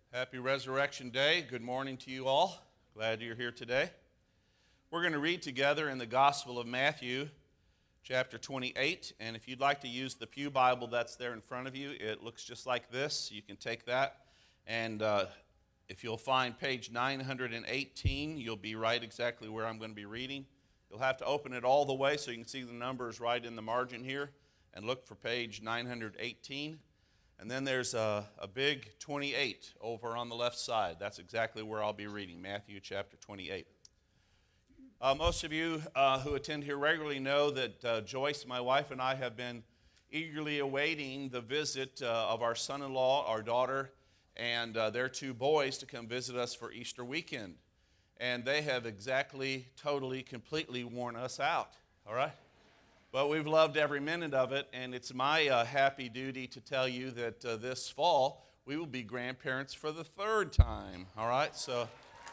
Happy Resurrection Day. Good morning to you all. Glad you're here today. We're going to read together in the Gospel of Matthew, chapter 28. And if you'd like to use the Pew Bible that's there in front of you, it looks just like this. You can take that. And if you'll find page 918, you'll be right exactly where I'm going to be reading. You'll have to open it all the way so you can see the numbers right in the margin here. And look for page 918. And then there's a big 28 over on the left side. That's exactly where I'll be reading, Matthew chapter 28. Most of you who attend here regularly know that Joyce, my wife, and I have been eagerly awaiting the visit of our son-in-law, our daughter, and their two boys to come visit us for Easter weekend. And they have exactly, totally, completely worn us out, all right? But we've loved every minute of it, and it's my happy duty to tell you that this fall we will be grandparents for the third time, all right? So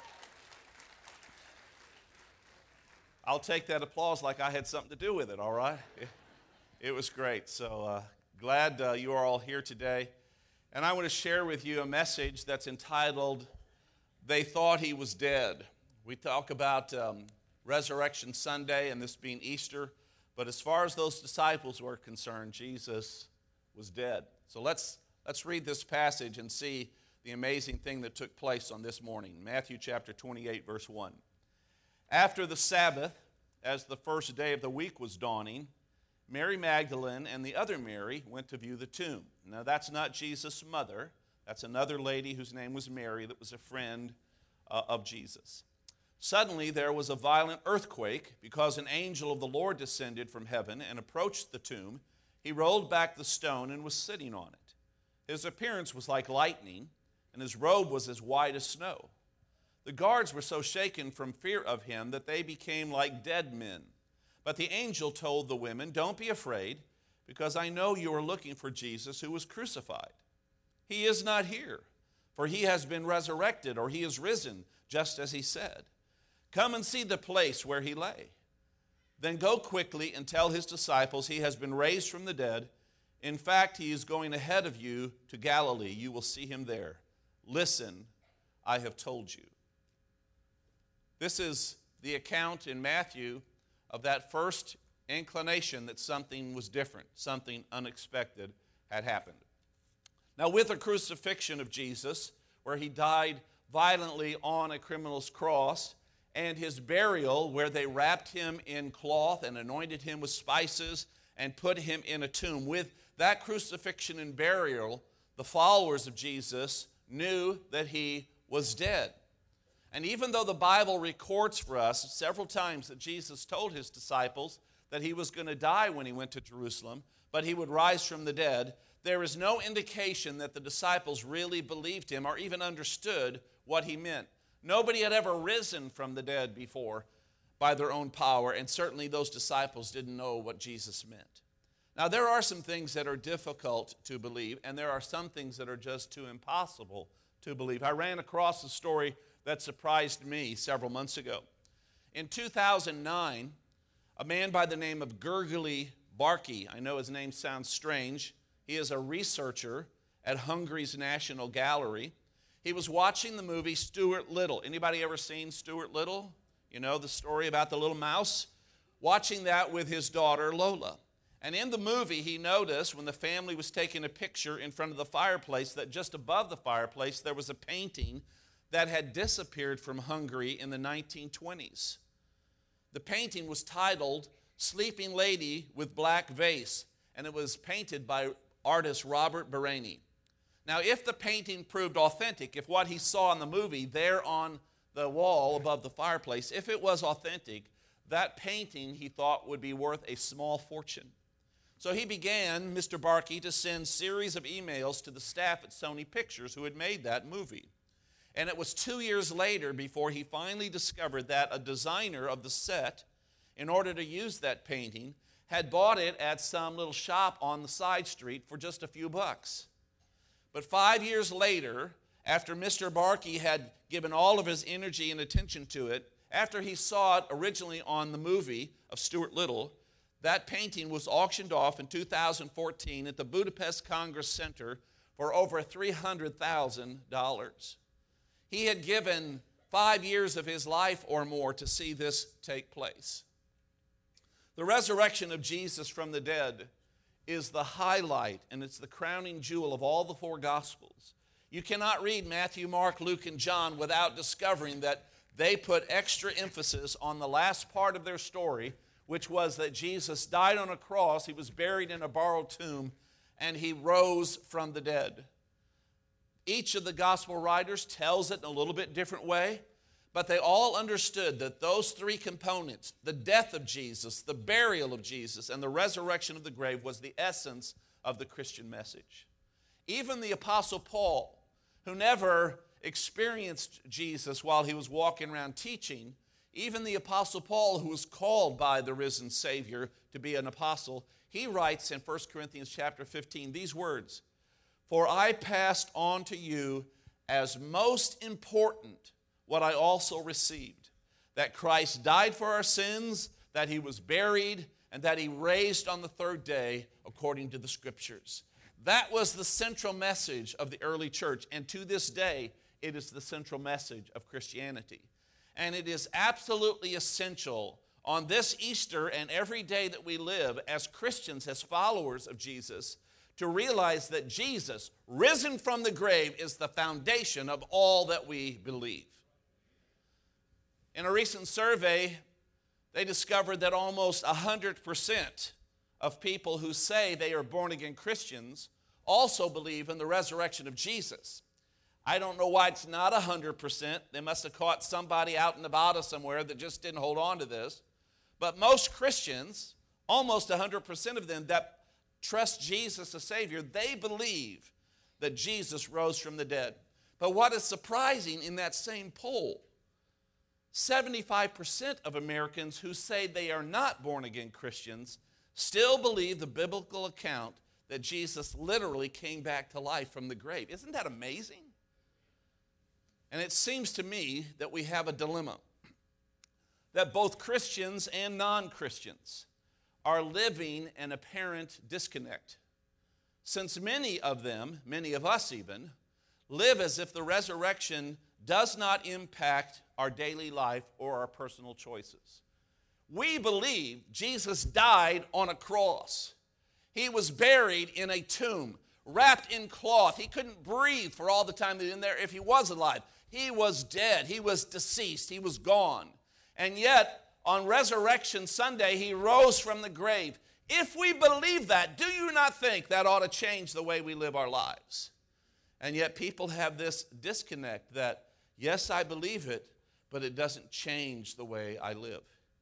I'll take that applause like I had something to do with it, all right? It was great. So glad you are all here today. And I want to share with you a message that's entitled, They Thought He Was Dead. We talk about Resurrection Sunday and this being Easter. But as far as those disciples were concerned, Jesus was dead. So let's read this passage and see the amazing thing that took place on this morning. Matthew chapter 28, verse 1. After the Sabbath, as the first day of the week was dawning, Mary Magdalene and the other Mary went to view the tomb. Now that's not Jesus' mother. That's another lady whose name was Mary that was a friend of Jesus. Suddenly there was a violent earthquake because an angel of the Lord descended from heaven and approached the tomb. He rolled back the stone and was sitting on it. His appearance was like lightning, and his robe was as white as snow. The guards were so shaken from fear of him that they became like dead men. But the angel told the women, "Don't be afraid, because I know you are looking for Jesus who was crucified. He is not here, for he has been resurrected, or he is risen, just as he said. Come and see the place where he lay. Then go quickly and tell his disciples he has been raised from the dead. In fact, he is going ahead of you to Galilee. You will see him there. Listen, I have told you." This is the account in Matthew of that first inclination that something was different, something unexpected had happened. Now, with the crucifixion of Jesus, where he died violently on a criminal's cross, and his burial, where they wrapped him in cloth and anointed him with spices and put him in a tomb. With that crucifixion and burial, the followers of Jesus knew that he was dead. And even though the Bible records for us several times that Jesus told his disciples that he was going to die when he went to Jerusalem, but he would rise from the dead, there is no indication that the disciples really believed him or even understood what he meant. Nobody had ever risen from the dead before by their own power, and certainly those disciples didn't know what Jesus meant. Now, there are some things that are difficult to believe, and there are some things that are just too impossible to believe. I ran across a story that surprised me several months ago. In 2009, a man by the name of Gergely Barkey, I know his name sounds strange, he is a researcher at Hungary's National Gallery. He was watching the movie Stuart Little. Anybody ever seen Stuart Little? You know the story about the little mouse? Watching that with his daughter Lola. And in the movie, he noticed when the family was taking a picture in front of the fireplace that just above the fireplace there was a painting that had disappeared from Hungary in the 1920s. The painting was titled Sleeping Lady with Black Vase, and it was painted by artist Robert Barani. Now, if the painting proved authentic, if what he saw in the movie there on the wall above the fireplace, if it was authentic, that painting, he thought, would be worth a small fortune. So he began, Mr. Barkey, to send series of emails to the staff at Sony Pictures who had made that movie. And it was 2 years later before he finally discovered that a designer of the set, in order to use that painting, had bought it at some little shop on the side street for just a few bucks. But 5 years later, after Mr. Barkey had given all of his energy and attention to it, after he saw it originally on the movie of Stuart Little, that painting was auctioned off in 2014 at the Budapest Congress Center for over $300,000. He had given 5 years of his life or more to see this take place. The resurrection of Jesus from the dead is the highlight, and it's the crowning jewel of all the four Gospels. You cannot read Matthew, Mark, Luke, and John without discovering that they put extra emphasis on the last part of their story, which was that Jesus died on a cross, he was buried in a borrowed tomb, and he rose from the dead. Each of the gospel writers tells it in a little bit different way, but they all understood that those three components, the death of Jesus, the burial of Jesus, and the resurrection of the grave, was the essence of the Christian message. Even the Apostle Paul, who never experienced Jesus while he was walking around teaching, even the Apostle Paul, who was called by the risen Savior to be an apostle, he writes in 1 Corinthians chapter 15 these words, "For I passed on to you as most important what I also received, that Christ died for our sins, that he was buried, and that he raised on the third day according to the Scriptures." That was the central message of the early church, and to this day, it is the central message of Christianity. And it is absolutely essential on this Easter and every day that we live as Christians, as followers of Jesus, to realize that Jesus, risen from the grave, is the foundation of all that we believe. In a recent survey, they discovered that almost 100% of people who say they are born-again Christians also believe in the resurrection of Jesus. I don't know why it's not 100%. They must have caught somebody out in Nevada somewhere that just didn't hold on to this. But most Christians, almost 100% of them that trust Jesus as Savior, they believe that Jesus rose from the dead. But what is surprising in that same poll, 75% of Americans who say they are not born-again Christians still believe the biblical account that Jesus literally came back to life from the grave. Isn't that amazing? And it seems to me that we have a dilemma, that both Christians and non-Christians are living an apparent disconnect, since many of them, many of us even, live as if the resurrection does not impact our daily life or our personal choices. We believe Jesus died on a cross. He was buried in a tomb, wrapped in cloth. He couldn't breathe for all the time that he was in there if he was alive. He was dead. He was deceased. He was gone. And yet, on Resurrection Sunday, he rose from the grave. If we believe that, do you not think that ought to change the way we live our lives? And yet people have this disconnect that, yes, I believe it, but it doesn't change the way I live.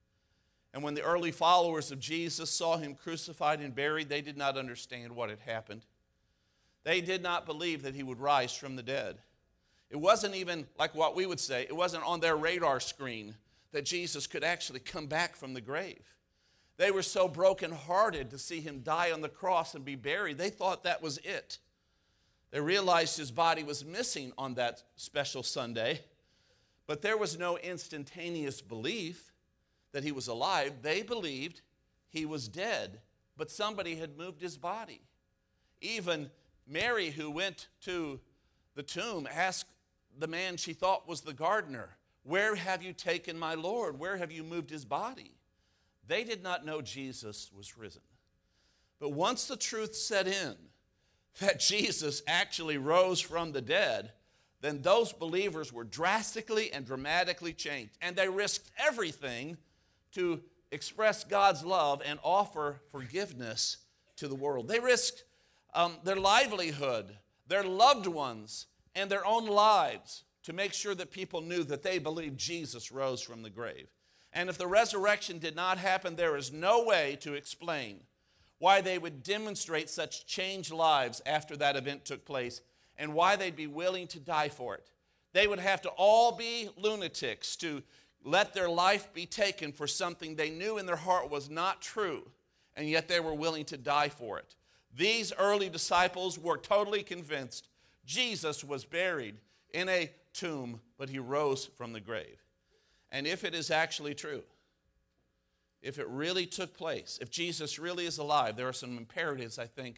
And when the early followers of Jesus saw him crucified and buried, they did not understand what had happened. They did not believe that he would rise from the dead. It wasn't even like what we would say, it wasn't on their radar screen that Jesus could actually come back from the grave. They were so brokenhearted to see him die on the cross and be buried, they thought that was it. They realized his body was missing on that special Sunday, but there was no instantaneous belief that he was alive. They believed he was dead, but somebody had moved his body. Even Mary, who went to the tomb, asked the man she thought was the gardener, "Where have you taken my Lord? Where have you moved his body?" They did not know Jesus was risen. But once the truth set in that Jesus actually rose from the dead, then those believers were drastically and dramatically changed. And they risked everything to express God's love and offer forgiveness to the world. They risked their livelihood, their loved ones, and their own lives to make sure that people knew that they believed Jesus rose from the grave. And if the resurrection did not happen, there is no way to explain why they would demonstrate such changed lives after that event took place and why they'd be willing to die for it. They would have to all be lunatics to let their life be taken for something they knew in their heart was not true, and yet they were willing to die for it. These early disciples were totally convinced Jesus was buried in a tomb, but he rose from the grave. And if it is actually true, if it really took place, if Jesus really is alive, there are some imperatives, I think,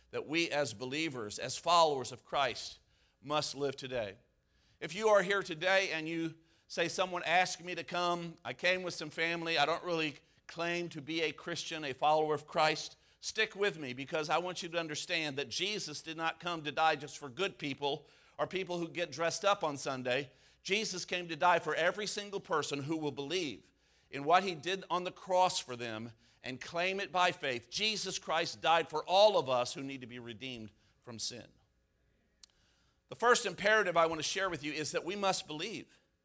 that we as believers, as followers of Christ, must live today. If you are here today and you say, someone asked me to come, I came with some family, I don't really claim to be a Christian, a follower of Christ, stick with me, because I want you to understand that Jesus did not come to die just for good people or people who get dressed up on Sunday. Jesus came to die for every single person who will believe in what he did on the cross for them and claim it by faith. Jesus Christ died for all of us who need to be redeemed from sin. The first imperative I want to share with you is that we must believe.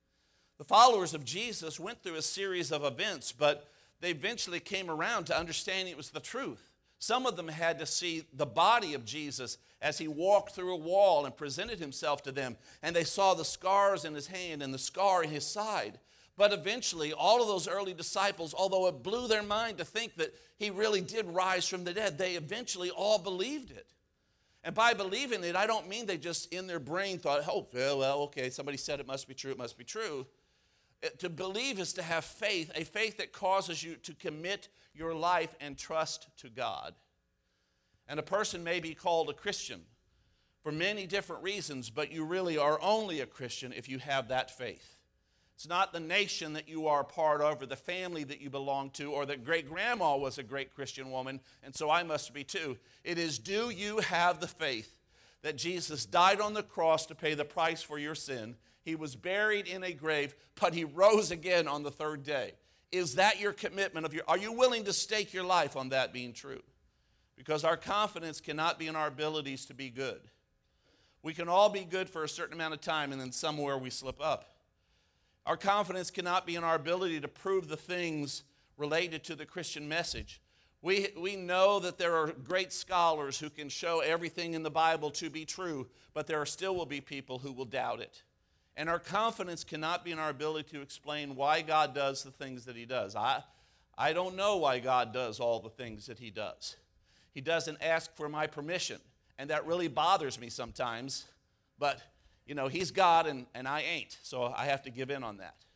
The followers of Jesus went through a series of events, but they eventually came around to understanding it was the truth. Some of them had to see the body of Jesus as he walked through a wall and presented himself to them, and they saw the scars in his hand and the scar in his side. But eventually, all of those early disciples, although it blew their mind to think that he really did rise from the dead, they eventually all believed it. And by believing it, I don't mean they just in their brain thought, oh, well, okay, somebody said it must be true, it must be true. To believe is to have faith, a faith that causes you to commit your life and trust to God. And a person may be called a Christian for many different reasons, but you really are only a Christian if you have that faith. It's not the nation that you are a part of or the family that you belong to or that great-grandma was a great Christian woman, and so I must be too. It is, do you have the faith that Jesus died on the cross to pay the price for your sin? He was buried in a grave, but he rose again on the third day. Is that your commitment? Are you willing to stake your life on that being true? Because our confidence cannot be in our abilities to be good. We can all be good for a certain amount of time, and then somewhere we slip up. Our confidence cannot be in our ability to prove the things related to the Christian message. We know that there are great scholars who can show everything in the Bible to be true, but there still will be people who will doubt it. And our confidence cannot be in our ability to explain why God does the things that he does. I don't know why God does all the things that he does. He doesn't ask for my permission, and that really bothers me sometimes, but you know, he's God and I ain't, so I have to give in on that.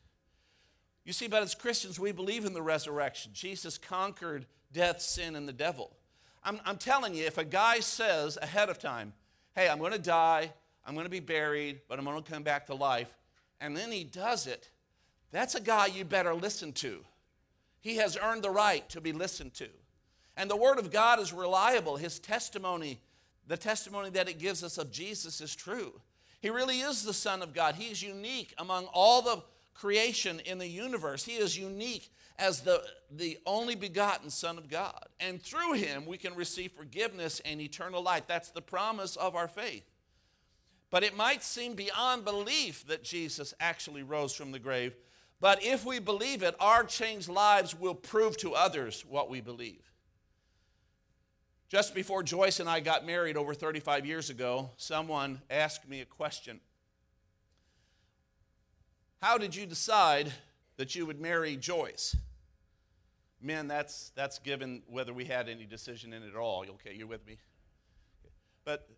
You see, but as Christians, we believe in the resurrection. Jesus conquered death, sin, and the devil. I'm telling you, if a guy says ahead of time, hey, I'm going to die, I'm going to be buried, but I'm going to come back to life, and then he does it, that's a guy you better listen to. He has earned the right to be listened to. And the Word of God is reliable. His testimony, the testimony that it gives us of Jesus is true. He really is the Son of God. He is unique among all the creation in the universe. He is unique as the only begotten Son of God. And through him, we can receive forgiveness and eternal life. That's the promise of our faith. But it might seem beyond belief that Jesus actually rose from the grave. But if we believe it, our changed lives will prove to others what we believe. Just before Joyce and I got married over 35 years ago, someone asked me a question. How did you decide that you would marry Joyce? Men, that's given whether we had any decision in it at all. Okay, you're with me? But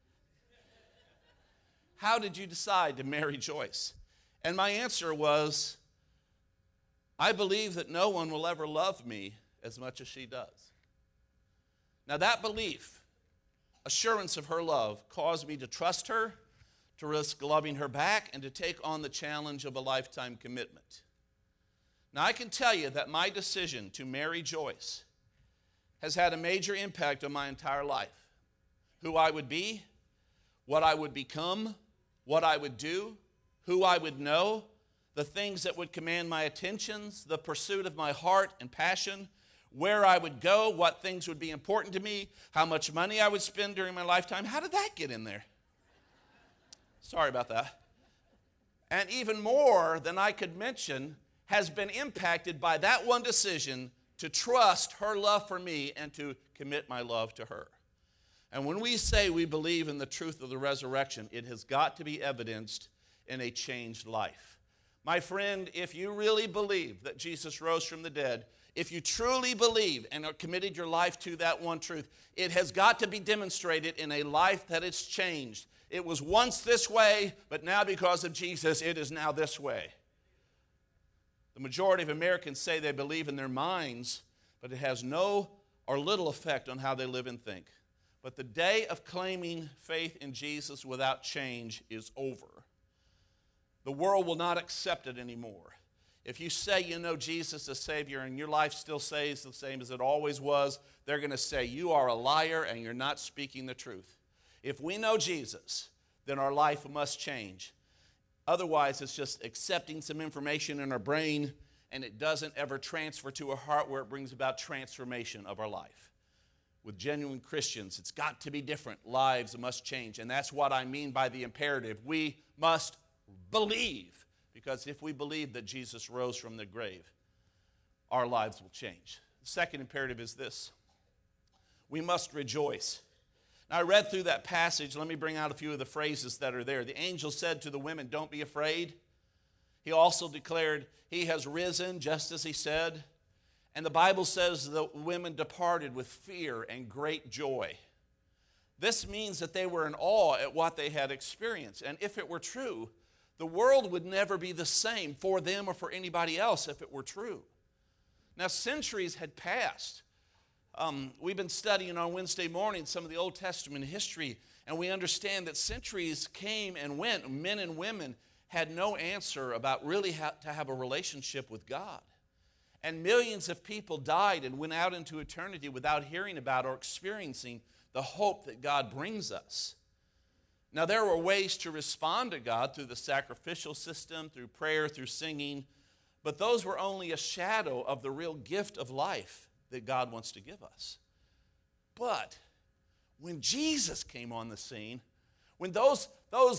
how did you decide to marry Joyce? And my answer was, I believe that no one will ever love me as much as she does. Now that belief, assurance of her love, caused me to trust her, to risk loving her back, and to take on the challenge of a lifetime commitment. Now I can tell you that my decision to marry Joyce has had a major impact on my entire life. Who I would be, what I would become, what I would do, who I would know, the things that would command my attentions, the pursuit of my heart and passion, where I would go, what things would be important to me, how much money I would spend during my lifetime. How did that get in there? Sorry about that. And even more than I could mention has been impacted by that one decision to trust her love for me and to commit my love to her. And when we say we believe in the truth of the resurrection, it has got to be evidenced in a changed life. My friend, if you really believe that Jesus rose from the dead, if you truly believe and are committed your life to that one truth, it has got to be demonstrated in a life that is changed. It was once this way, but now because of Jesus, it is now this way. The majority of Americans say they believe in their minds, but it has no or little effect on how they live and think. But the day of claiming faith in Jesus without change is over. The world will not accept it anymore. If you say you know Jesus as Savior and your life still stays the same as it always was, they're going to say you are a liar and you're not speaking the truth. If we know Jesus, then our life must change. Otherwise, it's just accepting some information in our brain, and it doesn't ever transfer to our heart where it brings about transformation of our life. With genuine Christians, it's got to be different. Lives must change, and that's what I mean by the imperative. We must believe, because if we believe that Jesus rose from the grave, our lives will change. The second imperative is this: we must rejoice. Now, I read through that passage. Let me bring out a few of the phrases that are there. The angel said to the women, "Don't be afraid." He also declared, "He has risen," just as he said. And the Bible says the women departed with fear and great joy. This means that they were in awe at what they had experienced. And if it were true, the world would never be the same for them or for anybody else if it were true. Now, centuries had passed. We've been studying on Wednesday morning some of the Old Testament history, and we understand that centuries came and went. Men and women had no answer about really how to have a relationship with God. And millions of people died and went out into eternity without hearing about or experiencing the hope that God brings us. Now, there were ways to respond to God through the sacrificial system, through prayer, through singing, but those were only a shadow of the real gift of life that God wants to give us. But when Jesus came on the scene, when those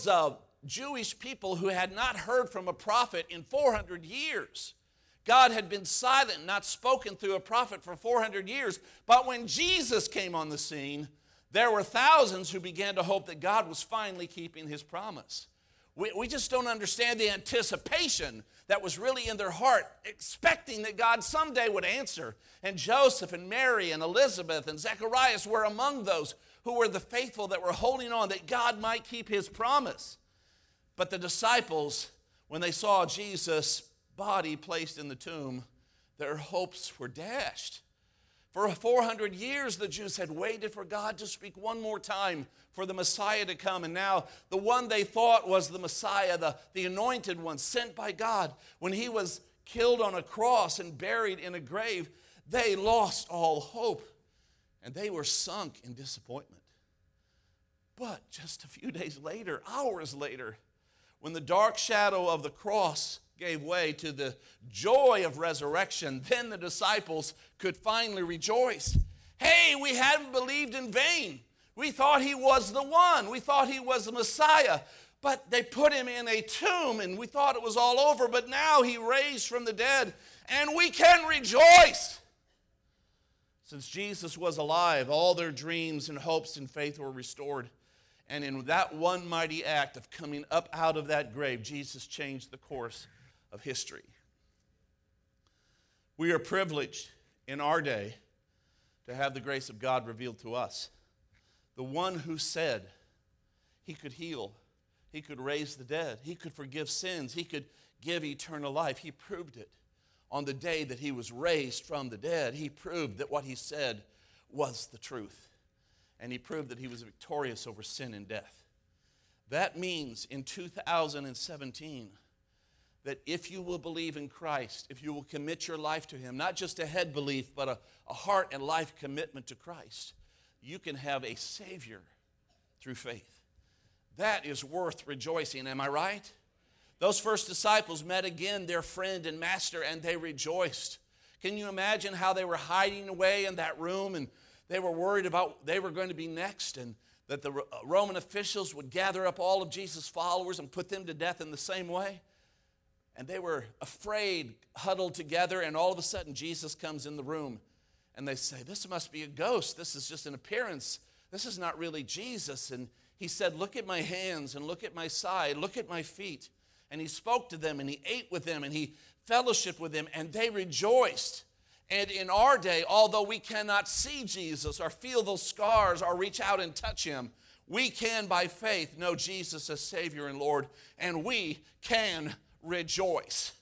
Jewish people who had not heard from a prophet in 400 years, God had been silent, not spoken through a prophet for 400 years, but when Jesus came on the scene, there were thousands who began to hope that God was finally keeping his promise. We just don't understand the anticipation that was really in their heart, expecting that God someday would answer. And Joseph and Mary and Elizabeth and Zacharias were among those who were the faithful that were holding on that God might keep his promise. But the disciples, when they saw Jesus' body placed in the tomb, their hopes were dashed. For 400 years, the Jews had waited for God to speak one more time, for the Messiah to come. And now the one they thought was the Messiah, the anointed one, sent by God, when he was killed on a cross and buried in a grave, they lost all hope. And they were sunk in disappointment. But just a few days later, hours later, when the dark shadow of the cross gave way to the joy of resurrection, then the disciples could finally rejoice. Hey, we hadn't believed in vain. We thought he was the one. We thought he was the Messiah. But they put him in a tomb and we thought it was all over. But now he raised from the dead and we can rejoice. Since Jesus was alive, all their dreams and hopes and faith were restored. And in that one mighty act of coming up out of that grave, Jesus changed the course of history. We are privileged in our day to have the grace of God revealed to us. The one who said he could heal, he could raise the dead, he could forgive sins, he could give eternal life. He proved it on the day that he was raised from the dead. He proved that what he said was the truth. And he proved that he was victorious over sin and death. That means in 2017, that if you will believe in Christ, if you will commit your life to him, not just a head belief, but a heart and life commitment to Christ, you can have a Savior through faith. That is worth rejoicing, am I right? Those first disciples met again their friend and master, and they rejoiced. Can you imagine how they were hiding away in that room, and they were worried about they were going to be next, and that the Roman officials would gather up all of Jesus' followers and put them to death in the same way? And they were afraid, huddled together, and all of a sudden Jesus comes in the room. And they say, this must be a ghost. This is just an appearance. This is not really Jesus. And he said, look at my hands and look at my side. Look at my feet. And he spoke to them and he ate with them and he fellowshiped with them and they rejoiced. And in our day, although we cannot see Jesus or feel those scars or reach out and touch him, we can by faith know Jesus as Savior and Lord, and we can rejoice.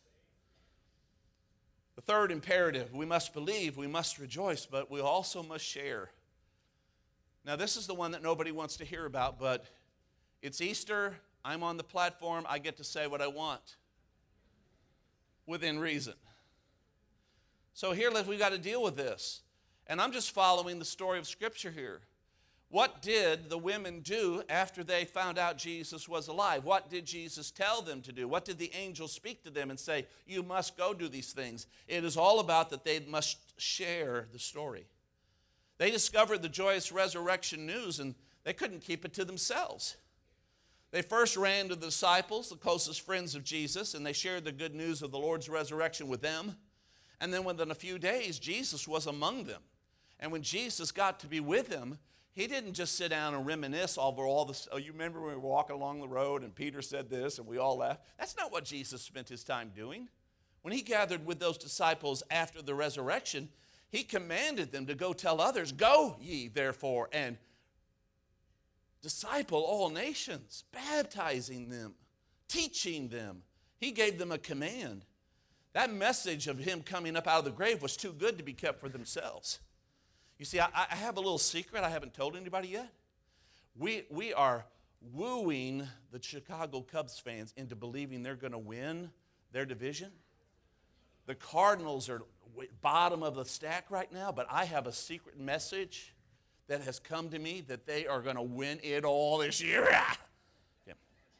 The third imperative, we must believe, we must rejoice, but we also must share. Now, this is the one that nobody wants to hear about, but it's Easter. I'm on the platform. I get to say what I want within reason. So here we've got to deal with this. And I'm just following the story of Scripture here. What did the women do after they found out Jesus was alive? What did Jesus tell them to do? What did the angel speak to them and say, you must go do these things? It is all about that they must share the story. They discovered the joyous resurrection news and they couldn't keep it to themselves. They first ran to the disciples, the closest friends of Jesus, and they shared the good news of the Lord's resurrection with them. And then within a few days, Jesus was among them. And when Jesus got to be with them, he didn't just sit down and reminisce over all this. Oh, you remember when we were walking along the road and Peter said this and we all laughed? That's not what Jesus spent his time doing. When he gathered with those disciples after the resurrection, he commanded them to go tell others, go ye therefore and disciple all nations, baptizing them, teaching them. He gave them a command. That message of him coming up out of the grave was too good to be kept for themselves. You see, I have a little secret I haven't told anybody yet. We are wooing the Chicago Cubs fans into believing they're going to win their division. The Cardinals are bottom of the stack right now, but I have a secret message that has come to me that they are going to win it all this year. Yeah.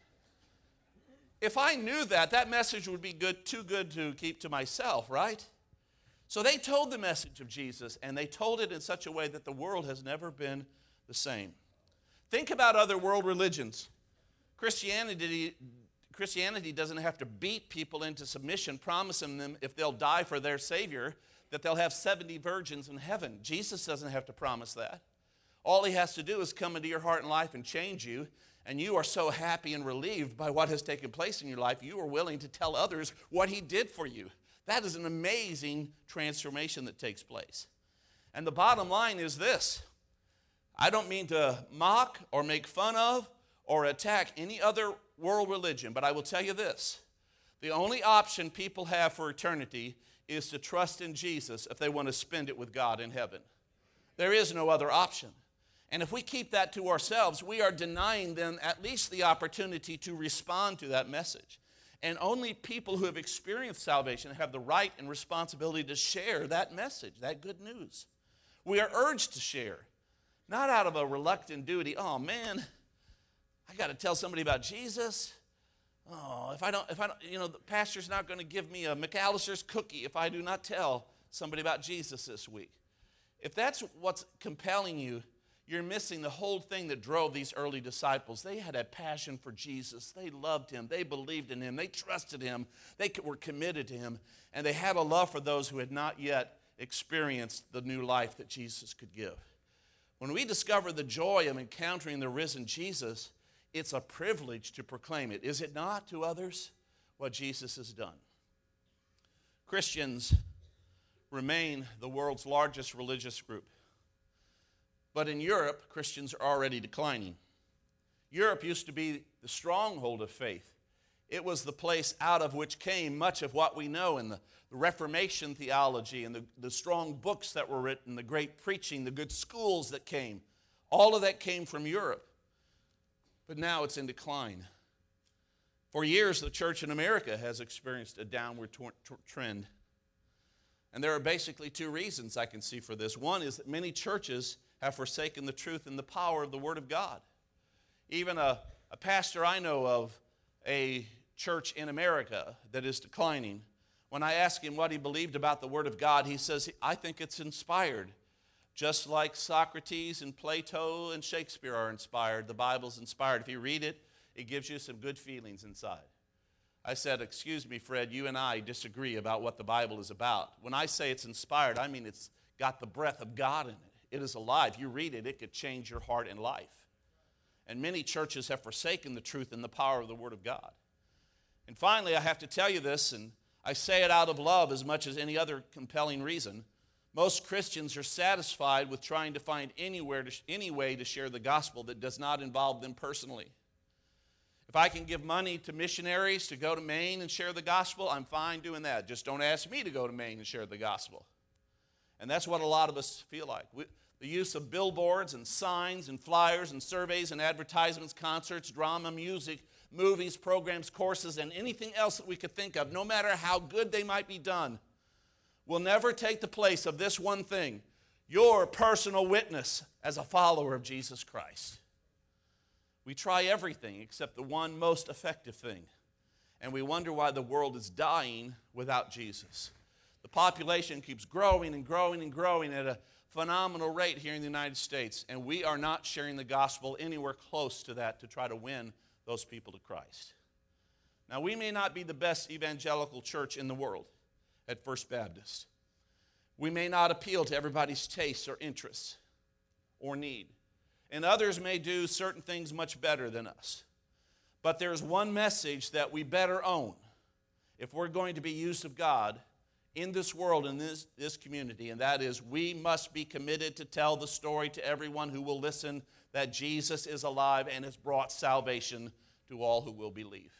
If I knew that, that message would be too good to keep to myself, right? So they told the message of Jesus, and they told it in such a way that the world has never been the same. Think about other world religions. Christianity doesn't have to beat people into submission, promising them if they'll die for their Savior, that they'll have 70 virgins in heaven. Jesus doesn't have to promise that. All he has to do is come into your heart and life and change you, and you are so happy and relieved by what has taken place in your life, you are willing to tell others what he did for you. That is an amazing transformation that takes place. And the bottom line is this. I don't mean to mock or make fun of or attack any other world religion, but I will tell you this. The only option people have for eternity is to trust in Jesus if they want to spend it with God in heaven. There is no other option. And if we keep that to ourselves, we are denying them at least the opportunity to respond to that message. And only people who have experienced salvation have the right and responsibility to share that message, that good news. We are urged to share, not out of a reluctant duty. Oh man, I got to tell somebody about Jesus. Oh, if I don't, the pastor's not going to give me a McAllister's cookie if I do not tell somebody about Jesus this week. If that's what's compelling you, you're missing the whole thing that drove these early disciples. They had a passion for Jesus. They loved him. They believed in him. They trusted him. They were committed to him. And they had a love for those who had not yet experienced the new life that Jesus could give. When we discover the joy of encountering the risen Jesus, it's a privilege to proclaim it. Is it not to others what Jesus has done? Christians remain the world's largest religious group. But in Europe, Christians are already declining. Europe used to be the stronghold of faith. It was the place out of which came much of what we know in the Reformation theology and the strong books that were written, the great preaching, the good schools that came. All of that came from Europe. But now it's in decline. For years, the church in America has experienced a downward trend. And there are basically two reasons I can see for this. One is that many churches have forsaken the truth and the power of the Word of God. Even a pastor I know of a church in America that is declining, when I ask him what he believed about the Word of God, he says, I think it's inspired. Just like Socrates and Plato and Shakespeare are inspired, the Bible's inspired. If you read it, it gives you some good feelings inside. I said, excuse me, Fred, you and I disagree about what the Bible is about. When I say it's inspired, I mean it's got the breath of God in it. It is alive. You read it, it could change your heart and life. And many churches have forsaken the truth and the power of the Word of God. And finally, I have to tell you this, and I say it out of love as much as any other compelling reason. Most Christians are satisfied with trying to find any way to share the gospel that does not involve them personally. If I can give money to missionaries to go to Maine and share the gospel, I'm fine doing that. Just don't ask me to go to Maine and share the gospel. And that's what a lot of us feel like. The use of billboards and signs and flyers and surveys and advertisements, concerts, drama, music, movies, programs, courses, and anything else that we could think of, no matter how good they might be done, will never take the place of this one thing: your personal witness as a follower of Jesus Christ. We try everything except the one most effective thing, and we wonder why the world is dying without Jesus. The population keeps growing and growing and growing at a phenomenal rate here in the United States, and we are not sharing the gospel anywhere close to that to try to win those people to Christ. Now, we may not be the best evangelical church in the world at First Baptist. We may not appeal to everybody's tastes or interests or need, and others may do certain things much better than us. But there's one message that we better own if we're going to be used of God in this world, in this community, and that is, we must be committed to tell the story to everyone who will listen that Jesus is alive and has brought salvation to all who will believe.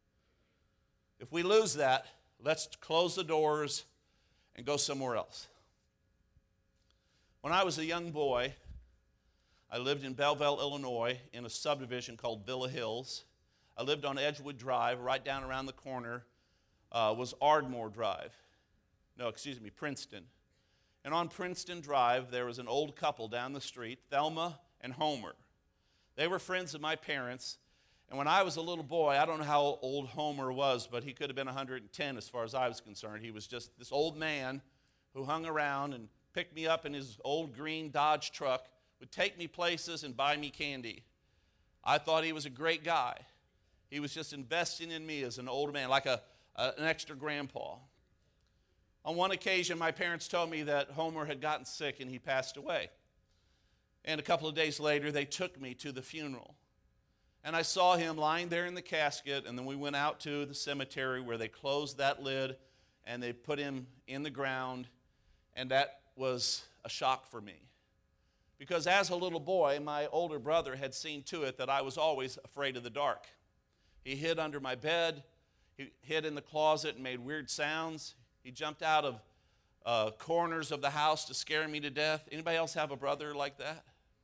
If we lose that, let's close the doors and go somewhere else. When I was a young boy, I lived in Belleville, Illinois, in a subdivision called Villa Hills. I lived on Edgewood Drive. Right down around the corner was Ardmore Drive. Princeton. And on Princeton Drive, there was an old couple down the street, Thelma and Homer. They were friends of my parents. And when I was a little boy, I don't know how old Homer was, but he could have been 110 as far as I was concerned. He was just this old man who hung around and picked me up in his old green Dodge truck, would take me places and buy me candy. I thought he was a great guy. He was just investing in me as an older man, like an extra grandpa. On one occasion, my parents told me that Homer had gotten sick and he passed away. And a couple of days later, they took me to the funeral. And I saw him lying there in the casket, and then we went out to the cemetery where they closed that lid and they put him in the ground, and that was a shock for me. Because as a little boy, my older brother had seen to it that I was always afraid of the dark. He hid under my bed, he hid in the closet and made weird sounds. He jumped out of corners of the house to scare me to death. Anybody else have a brother like that?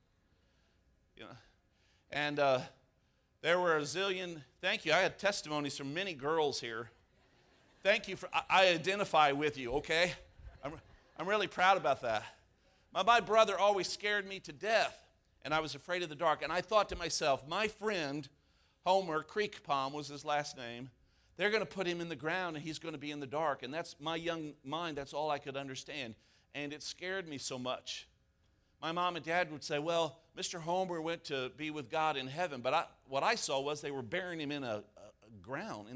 You know, and there were a zillion, thank you, I had testimonies from many girls here. Thank you I identify with you, okay? I'm really proud about that. My brother always scared me to death, and I was afraid of the dark. And I thought to myself, my friend, Homer, Creekpalm was his last name, they're going to put him in the ground and he's going to be in the dark. And that's my young mind, that's all I could understand. And it scared me so much. My mom and dad would say, well, Mr. Homer went to be with God in heaven. But what I saw was they were burying him in the ground.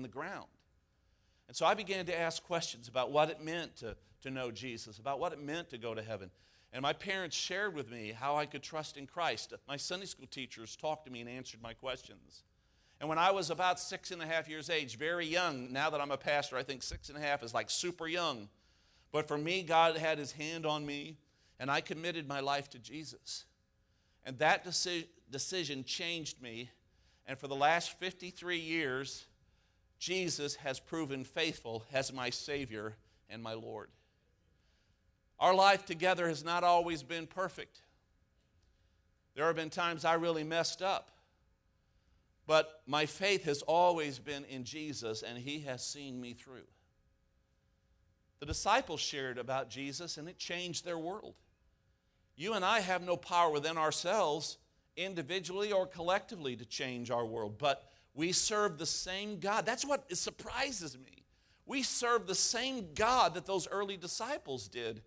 And so I began to ask questions about what it meant to know Jesus, about what it meant to go to heaven. And my parents shared with me how I could trust in Christ. My Sunday school teachers talked to me and answered my questions. And when I was about 6.5 years age, very young, now that I'm a pastor, I think 6.5 is like super young. But for me, God had his hand on me, and I committed my life to Jesus. And that decision changed me. And for the last 53 years, Jesus has proven faithful as my Savior and my Lord. Our life together has not always been perfect. There have been times I really messed up. But my faith has always been in Jesus, and he has seen me through. The disciples shared about Jesus, and it changed their world. You and I have no power within ourselves, individually or collectively, to change our world. But we serve the same God. That's what surprises me. We serve the same God that those early disciples did.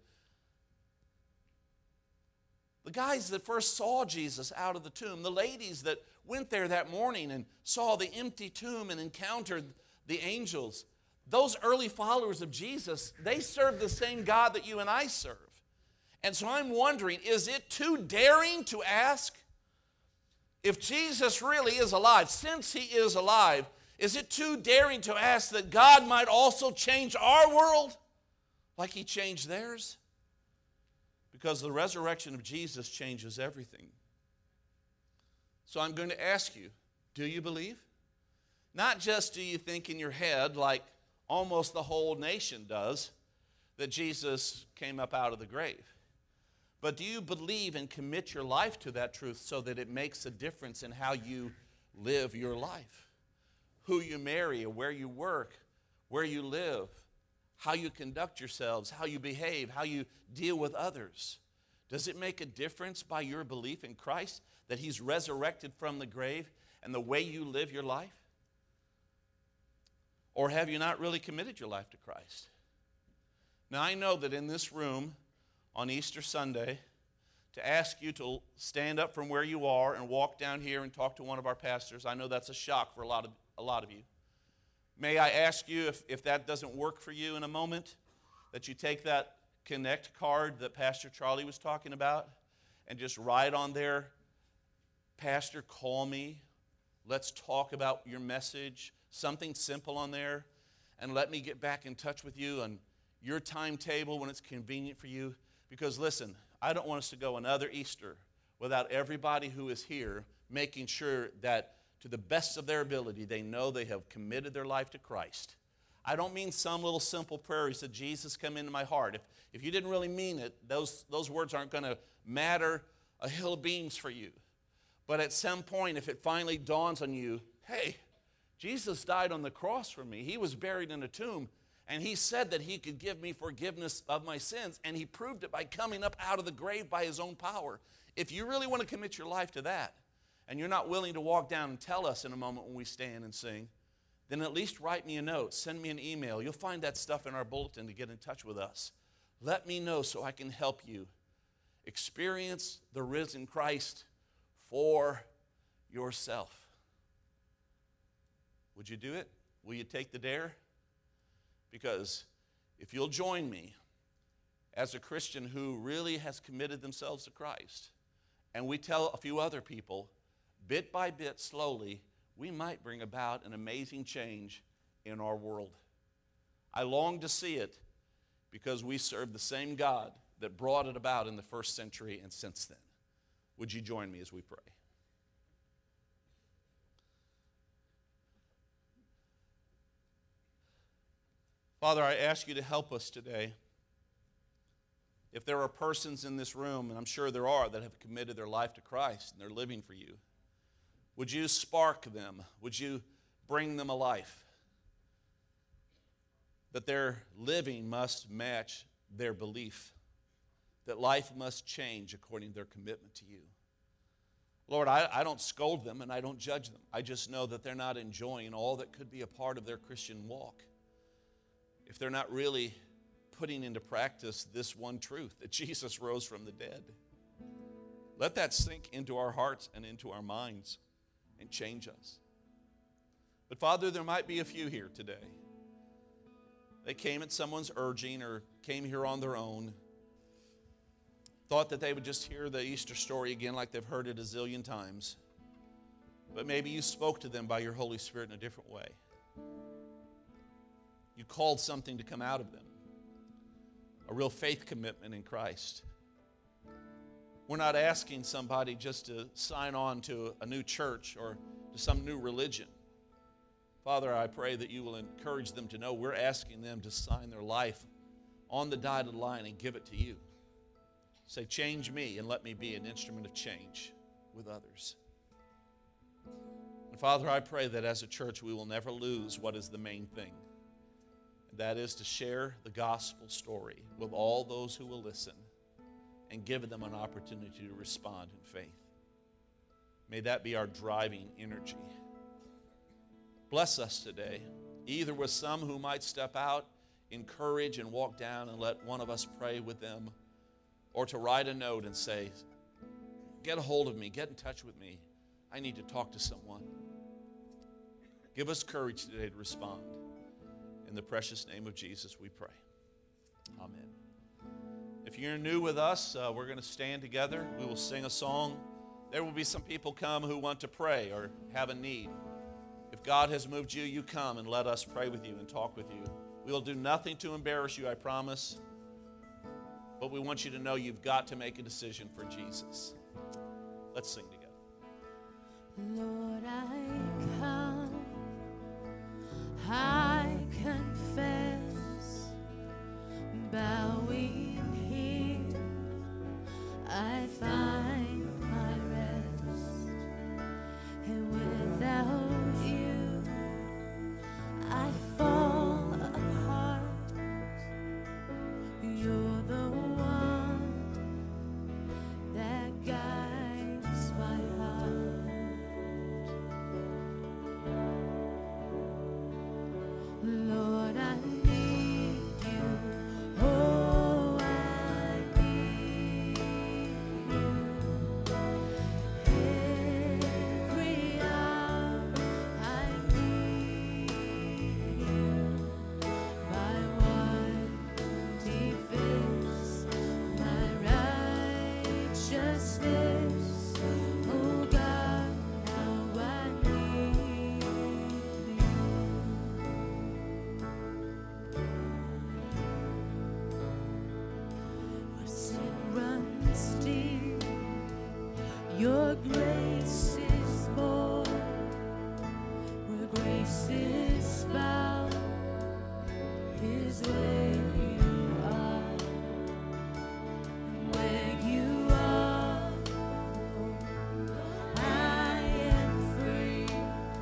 The guys that first saw Jesus out of the tomb, the ladies that went there that morning and saw the empty tomb and encountered the angels, those early followers of Jesus, they serve the same God that you and I serve. And so I'm wondering, is it too daring to ask if Jesus really is alive? Since he is alive, is it too daring to ask that God might also change our world like he changed theirs? Because the resurrection of Jesus changes everything. So I'm going to ask you, do you believe? Not just do you think in your head, like almost the whole nation does, that Jesus came up out of the grave. But do you believe and commit your life to that truth so that it makes a difference in how you live your life? Who you marry, or where you work, where you live, how you conduct yourselves, how you behave, how you deal with others. Does it make a difference by your belief in Christ that He's resurrected from the grave and the way you live your life? Or have you not really committed your life to Christ? Now, I know that in this room on Easter Sunday, to ask you to stand up from where you are and walk down here and talk to one of our pastors, I know that's a shock for a lot of you. May I ask you, if that doesn't work for you in a moment, that you take that Connect card that Pastor Charlie was talking about and just write on there, Pastor, call me. Let's talk about your message. Something simple on there. And let me get back in touch with you on your timetable when it's convenient for you. Because listen, I don't want us to go another Easter without everybody who is here making sure that to the best of their ability, they know they have committed their life to Christ. I don't mean some little simple prayer. He said, Jesus, come into my heart. If you didn't really mean it, those words aren't going to matter a hill of beans for you. But at some point, if it finally dawns on you, hey, Jesus died on the cross for me. He was buried in a tomb, and He said that He could give me forgiveness of my sins, and He proved it by coming up out of the grave by His own power. If you really want to commit your life to that, and you're not willing to walk down and tell us in a moment when we stand and sing, then at least write me a note, send me an email. You'll find that stuff in our bulletin to get in touch with us. Let me know so I can help you experience the risen Christ for yourself. Would you do it? Will you take the dare? Because if you'll join me as a Christian who really has committed themselves to Christ, and we tell a few other people, bit by bit, slowly, we might bring about an amazing change in our world. I long to see it because we serve the same God that brought it about in the first century and since then. Would you join me as we pray? Father, I ask you to help us today. If there are persons in this room, and I'm sure there are, that have committed their life to Christ and they're living for you, would you spark them? Would you bring them alive? That their living must match their belief. That life must change according to their commitment to you. Lord, I don't scold them and I don't judge them. I just know that they're not enjoying all that could be a part of their Christian walk if they're not really putting into practice this one truth, that Jesus rose from the dead. Let that sink into our hearts and into our minds and change us. But Father, there might be a few here today. They came at someone's urging or came here on their own, thought that they would just hear the Easter story again like they've heard it a zillion times. But maybe you spoke to them by your Holy Spirit in a different way. You called something to come out of them, a real faith commitment in Christ. We're not asking somebody just to sign on to a new church or to some new religion. Father, I pray that you will encourage them to know we're asking them to sign their life on the dotted line and give it to you. Say, change me and let me be an instrument of change with others. And Father, I pray that as a church we will never lose what is the main thing. And that is to share the gospel story with all those who will listen and give them an opportunity to respond in faith. May that be our driving energy. Bless us today, either with some who might step out in courage and walk down and let one of us pray with them, or to write a note and say, get a hold of me, get in touch with me. I need to talk to someone. Give us courage today to respond. In the precious name of Jesus we pray. Amen. If you're new with us, we're going to stand together. We will sing a song. There will be some people come who want to pray or have a need. If God has moved you, you come and let us pray with you and talk with you. We will do nothing to embarrass you, I promise. But we want you to know you've got to make a decision for Jesus. Let's sing together. Lord, I come, I confess, bowing here I find my rest, and without you, I fall apart. You're the one that guides my heart. Lord, I need you. Oh, I need you. Every hour I need you. My one defense, my righteousness. Oh God, how I need you. Where sin runs deep, your grace is more. Where grace is found is where you are. Where you are, I am free.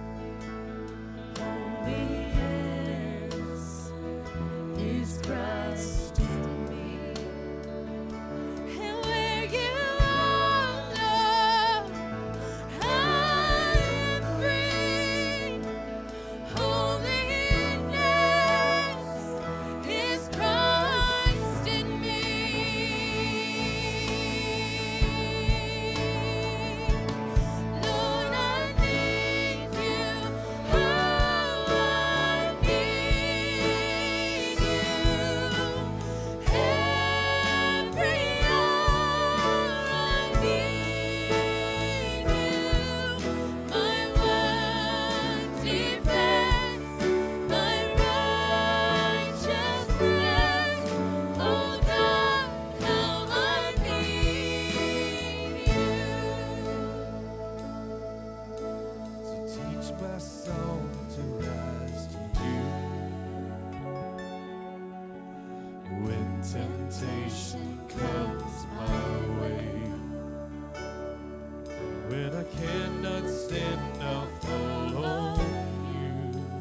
Holiness is Christ in me. And where you are, Lord, I am free. Holiness is Christ in me. Lord, I need you. Oh, I need you. Every hour I need you. My one defense, my righteousness. Oh God, how I need you. So teach my soul to rise to you when temptation comes my way. When I cannot stand, I'll fall on you.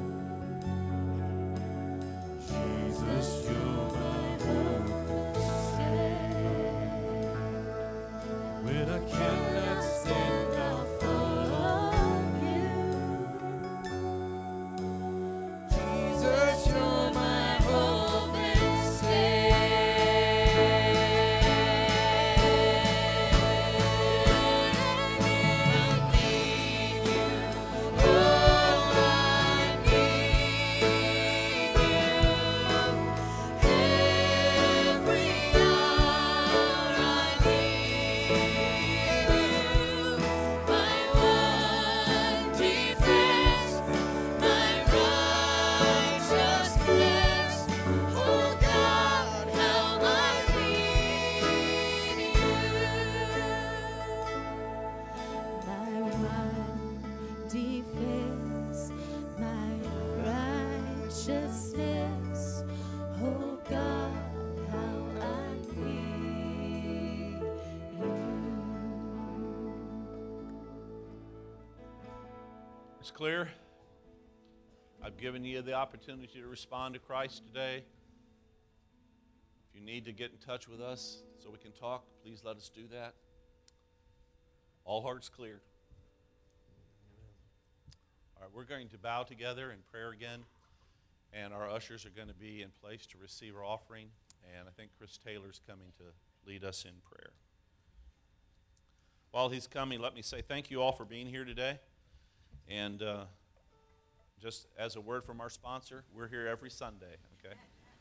Jesus, you're my hope and stay. When I cannot stand, I'll fall on you. Jesus, you're my hope and stay. Defense, my righteousness. Oh God, how I need you. It's clear. I've given you the opportunity to respond to Christ today. If you need to get in touch with us so we can talk, please let us do that. All hearts clear. All right, we're going to bow together in prayer again, and our ushers are going to be in place to receive our offering, and I think Chris Taylor's coming to lead us in prayer. While he's coming, let me say thank you all for being here today, and just as a word from our sponsor, we're here every Sunday, okay?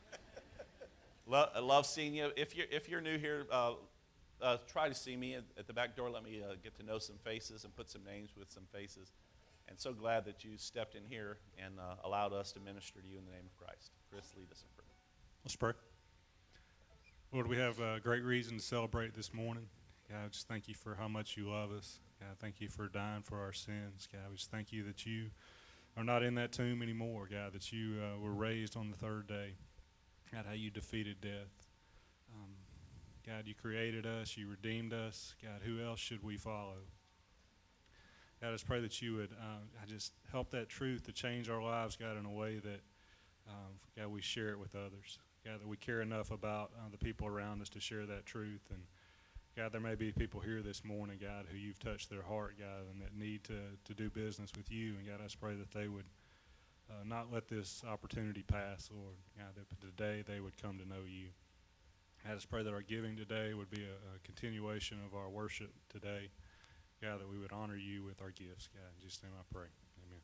I love seeing you. If you're new here, try to see me at the back door. Let me get to know some faces and put some names with some faces. And so glad that you stepped in here and allowed us to minister to you in the name of Christ. Chris, lead us in prayer. Let's pray. Lord, we have a great reason to celebrate this morning. God, I just thank you for how much you love us. God, thank you for dying for our sins. God, we just thank you that you are not in that tomb anymore, God, that you were raised on the third day. God, how you defeated death. God, you created us, you redeemed us. God, who else should we follow? God, I just pray that you would just help that truth to change our lives, God, in a way that, God, we share it with others. God, that we care enough about the people around us to share that truth. And God, there may be people here this morning, God, who you've touched their heart, God, and that need to do business with you. And God, I just pray that they would not let this opportunity pass, Lord. God, that today they would come to know you. I just pray that our giving today would be a continuation of our worship today. God, that we would honor you with our gifts. God, in Jesus' name I pray. Amen.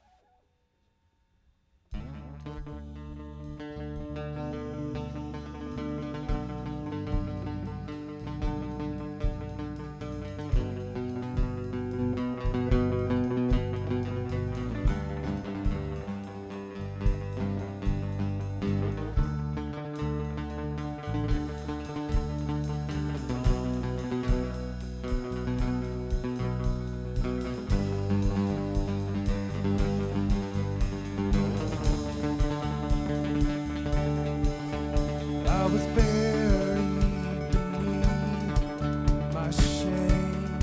I was buried beneath my shame.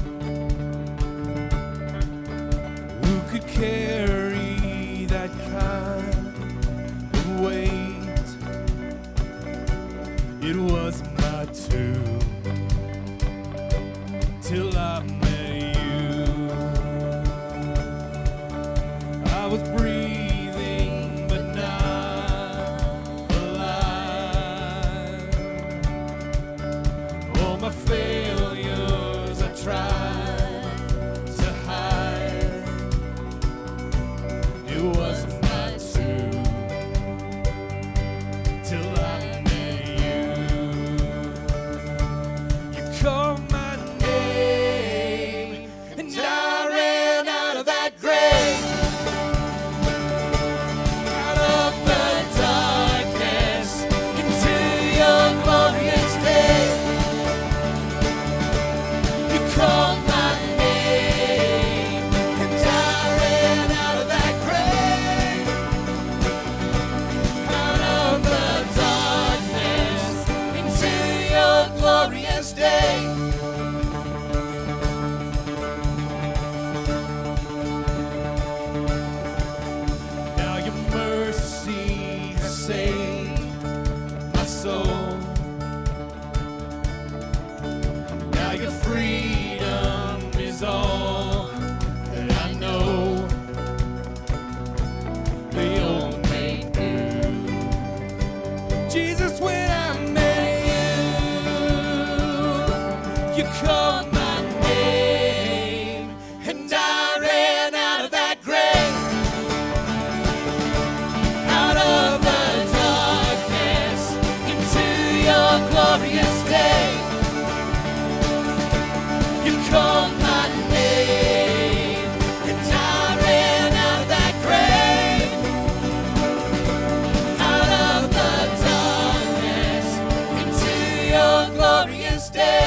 Who could carry that kind of weight? It was my tomb till I met you. I was breathing but not alive. All my failures I tried to hide. It wasn't my tomb till I met you. You called my name and I ran out of that grave. Out of the darkness into your glorious day. You called my name and I ran out of that grave. Out of the darkness into your glorious day. Now your mercy has saved my soul. Now your freedom is all that I know. The old made new. Jesus, when I met you, you called my name, and I ran out of that grave. Out of the darkness into your glorious day. You called my name, and I ran out of that grave. Out of the darkness into your glorious day.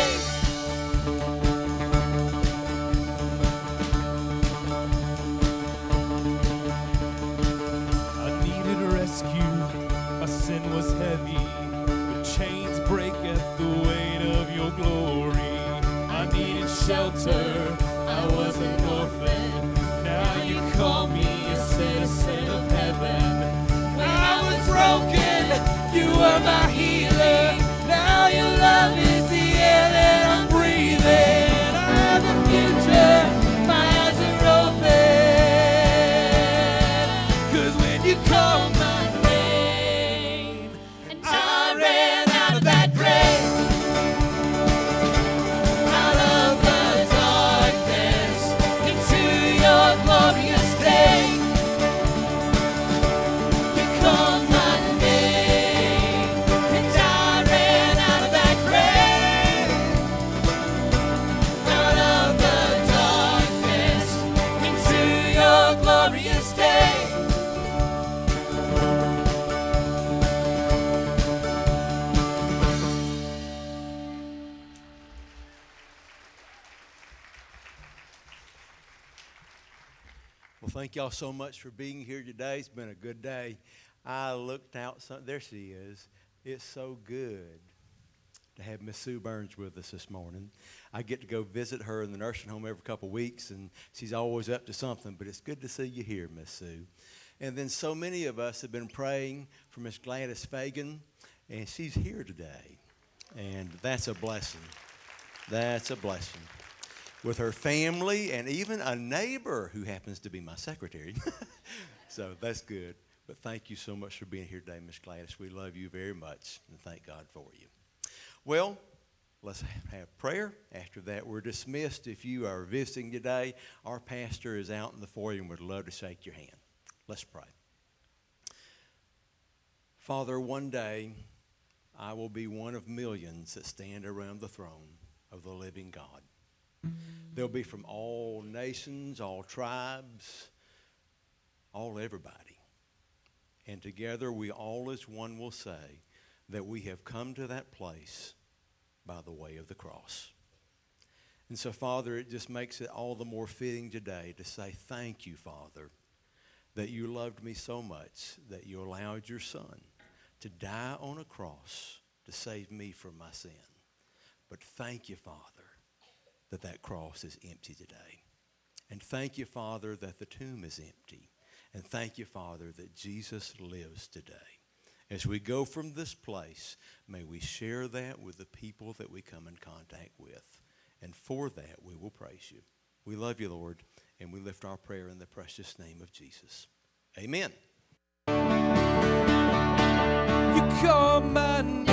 I needed rescue, my sin was heavy. The chains break at the weight of your glory. I needed shelter, I was an orphan. Now you call me a citizen of heaven. When I was broken, you were my healer. Now your love is the air that I'm breathing. I have a future, my eyes are open. 'Cause when you call my name, and I ran out of that grave. Out of the darkness into your glorious day. You called my name, and I ran out of that grave. Out of the darkness into your glorious day. Well, thank y'all so much for being here today. It's been a good day. I looked out. There she is. It's so good to have Miss Sue Burns with us this morning. I get to go visit her in the nursing home every couple of weeks, and she's always up to something, but it's good to see you here, Miss Sue. And then so many of us have been praying for Miss Gladys Fagan, and she's here today, and that's a blessing. That's a blessing. With her family and even a neighbor who happens to be my secretary. So that's good. But thank you so much for being here today, Miss Gladys. We love you very much, and thank God for you. Well, let's have prayer. After that, we're dismissed. If you are visiting today, our pastor is out in the foyer and would love to shake your hand. Let's pray. Father, one day I will be one of millions that stand around the throne of the living God. They'll be from all nations, all tribes, all everybody. And together we all as one will say that we have come to that place by the way of the cross. And so, Father, it just makes it all the more fitting today to say thank you, Father, that you loved me so much that you allowed your Son to die on a cross to save me from my sin. But thank you, Father, that that cross is empty today. And thank you, Father, that the tomb is empty. And thank you, Father, that Jesus lives today. As we go from this place, may we share that with the people that we come in contact with. And for that, we will praise you. We love you, Lord, and we lift our prayer in the precious name of Jesus. Amen. You call my name.